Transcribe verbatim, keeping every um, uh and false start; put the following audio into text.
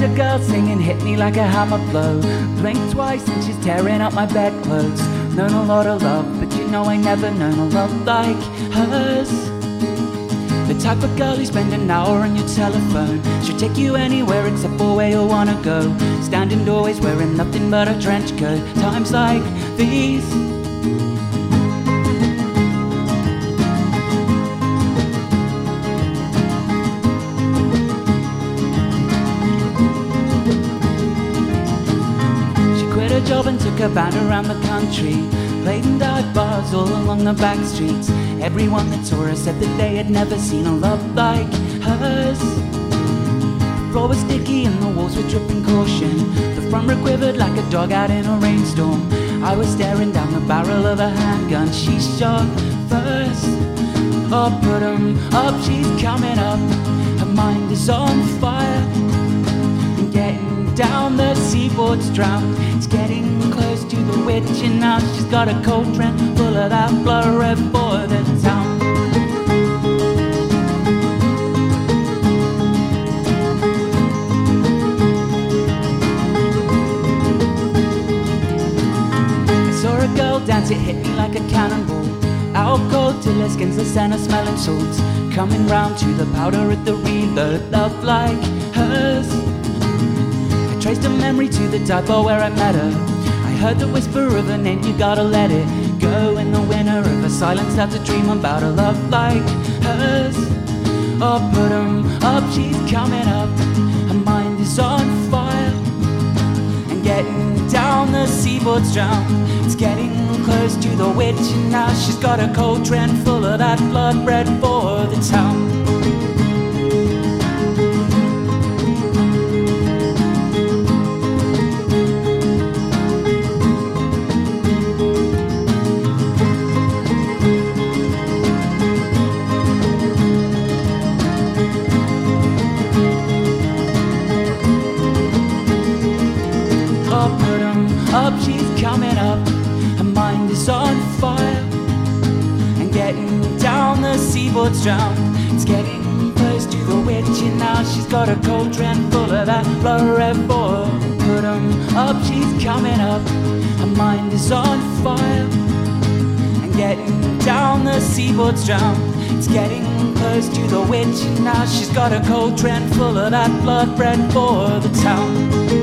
heard a girl singing, hit me like a hammer blow. Blinked twice and she's tearing up my bedclothes. Known a lot of love, but you know I never known a love like hers. The type of girl who spend an hour on your telephone. She'll take you anywhere except for where you wanna go. Standing doorways wearing nothing but a trench coat. Times like these, job and took a band around the country, played in dive bars all along the back streets. Everyone that saw her said that they had never seen a love like hers. The floor was sticky and the walls were dripping caution. The front row quivered like a dog out in a rainstorm. I was staring down the barrel of a handgun. She shot first. Oh, put 'em up, she's coming up. Her mind is on fire. Getting down, the seaboard's drowned. It's getting close to the witch, and now she's got a cold trend full of that blood red for the town. I saw a girl dance, it hit me like a cannonball. Out cold till her skin's the scent of smelling salts. Coming round to the powder at the reload. Love like hers. Traced a memory to the depot where I met her. I heard the whisper of her name, you gotta let it go. In the winter of her silence, that's a dream about a love like hers. Oh, put 'em up, she's coming up. Her mind is on fire. And getting down, the seaboard's drowned. It's getting close to the witch, and now she's got a cold trend full of that blood red for the town. Up, she's coming up. Her mind is on fire. And getting down, the seaboard's drowned. It's getting close to the witch, and now she's got a cold trend full of that blood red boil. Put 'em up, she's coming up. Her mind is on fire. And getting down, the seaboard's drowned. It's getting close to the witch, and now she's got a cold trend full of that blood red for the town.